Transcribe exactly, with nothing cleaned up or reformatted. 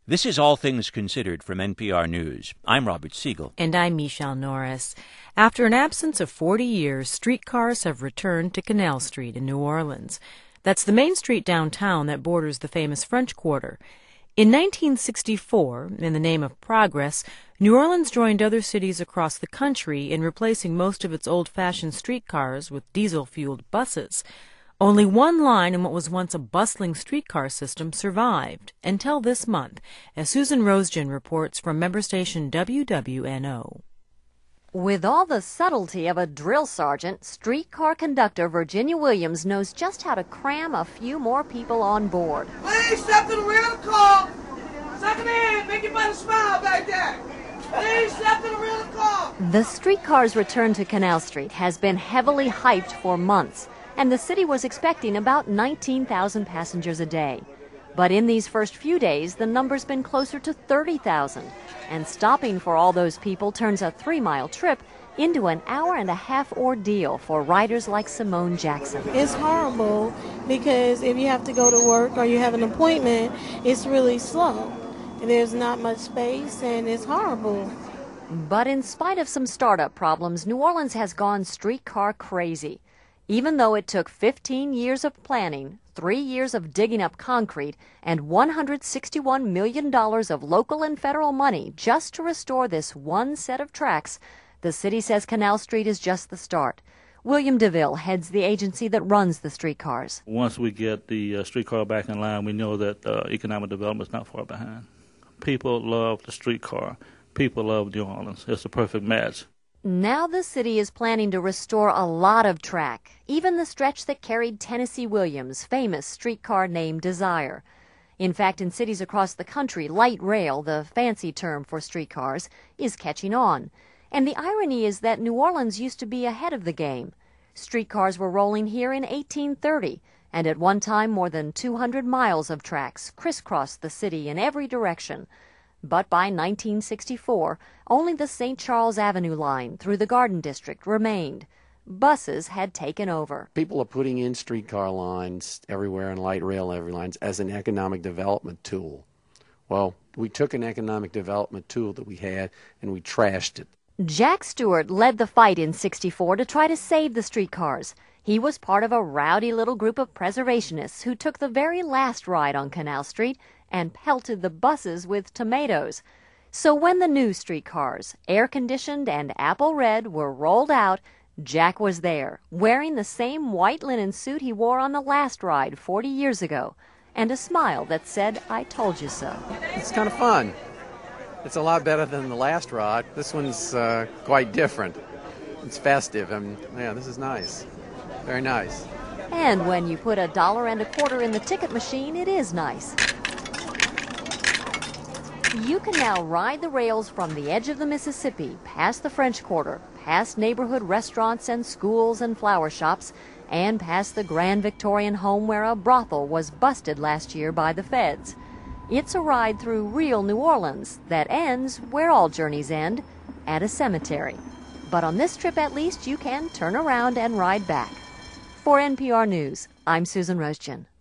This is All Things Considered from N P R News. I'm Robert Siegel. And I'm Michelle Norris. After an absence of forty years, streetcars have returned to Canal Street in New Orleans. That's the main street downtown that borders the famous French Quarter. In nineteen sixty-four, in the name of progress, New Orleans joined other cities across the country in replacing most of its old-fashioned streetcars with diesel-fueled buses. Only one line in what was once a bustling streetcar system survived, until this month, as Susan Rosegen reports from member station W W N O. With all the subtlety of a drill sergeant, streetcar conductor Virginia Williams knows just how to cram a few more people on board. Please step to the rear of the car. Second hand, make your buddy smile back there. Please step to the rear of the car. The streetcar's return to Canal Street has been heavily hyped for months, and the city was expecting about nineteen thousand passengers a day. But in these first few days, the number's been closer to thirty thousand, and stopping for all those people turns a three-mile trip into an hour and a half ordeal for riders like Simone Jackson. It's horrible because if you have to go to work or you have an appointment, it's really slow. There's not much space, and it's horrible. But in spite of some startup problems, New Orleans has gone streetcar crazy. Even though it took fifteen years of planning, three years of digging up concrete, and one hundred sixty-one million dollars of local and federal money just to restore this one set of tracks, the city says Canal Street is just the start. William DeVille heads the agency that runs the streetcars. Once we get the uh, streetcar back in line, we know that uh, economic development is not far behind. People love the streetcar. People love New Orleans. It's a perfect match. Now the city is planning to restore a lot of track, even the stretch that carried Tennessee Williams' famous streetcar named Desire. In fact, in cities across the country, light rail, the fancy term for streetcars, is catching on. And the irony is that New Orleans used to be ahead of the game. Streetcars were rolling here in eighteen thirty, and at one time more than two hundred miles of tracks crisscrossed the city in every direction. But by nineteen sixty-four, only the Saint Charles Avenue line through the Garden District remained. Buses had taken over. People are putting in streetcar lines everywhere and light rail every lines as an economic development tool. Well, we took an economic development tool that we had and we trashed it. Jack Stewart led the fight in sixty-four to try to save the streetcars. He was part of a rowdy little group of preservationists who took the very last ride on Canal Street and pelted the buses with tomatoes. So when the new streetcars, air-conditioned and apple red, were rolled out, Jack was there, wearing the same white linen suit he wore on the last ride forty years ago, and a smile that said, "I told you so." It's kind of fun. It's a lot better than the last ride. This one's uh, quite different. It's festive. I mean, yeah, this is nice. Very nice. And when you put a dollar and a quarter in the ticket machine, it is nice. You can now ride the rails from the edge of the Mississippi, past the French Quarter, past neighborhood restaurants and schools and flower shops, and past the Grand Victorian home where a brothel was busted last year by the feds. It's a ride through real New Orleans that ends where all journeys end, at a cemetery. But on this trip at least you can turn around and ride back. For N P R News, I'm Susan Rosegen.